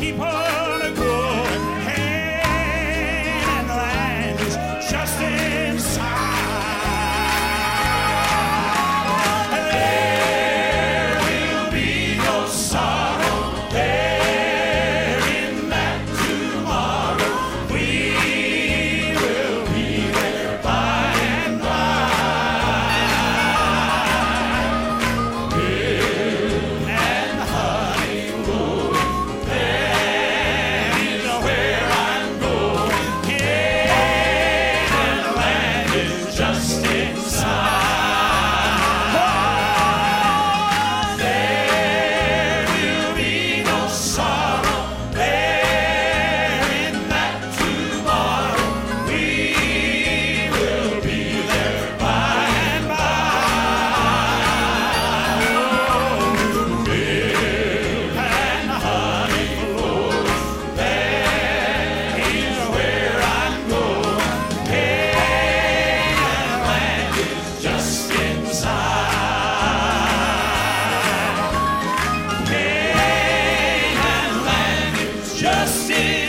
keep on going. And the land is just inside. There will be no sorrow there in that tomorrow. We will be there by and by. Milk and honey flowing, that is where I'm going. And the land is just inside. There will be no sorrow there in that tomorrow. We will be there by and by. Milk and honey flowing, that is where I'm going. And the land is just inside. Canaan land is just inside.